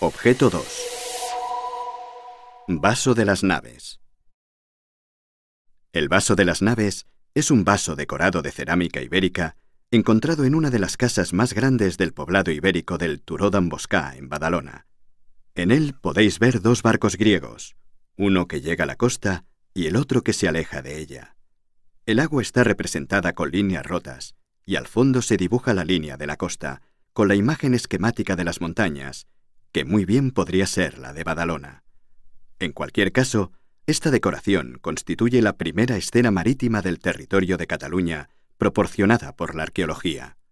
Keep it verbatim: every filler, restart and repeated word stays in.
Objeto dos. Vaso de las Naves. El vaso de las Naves es un vaso decorado de cerámica ibérica encontrado en una de las casas más grandes del poblado ibérico del Turó d'Amboscà, en Badalona. En él podéis ver dos barcos griegos, uno que llega a la costa y el otro que se aleja de ella. El agua está representada con líneas rotas y al fondo se dibuja la línea de la costa, con la imagen esquemática de las montañas, que muy bien podría ser la de Badalona. En cualquier caso, esta decoración constituye la primera escena marítima del territorio de Cataluña proporcionada por la arqueología.